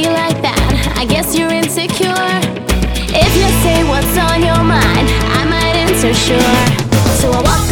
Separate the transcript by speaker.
Speaker 1: you like that? I guess you're insecure. If you say what's on your mind, I might answer sure. So I walk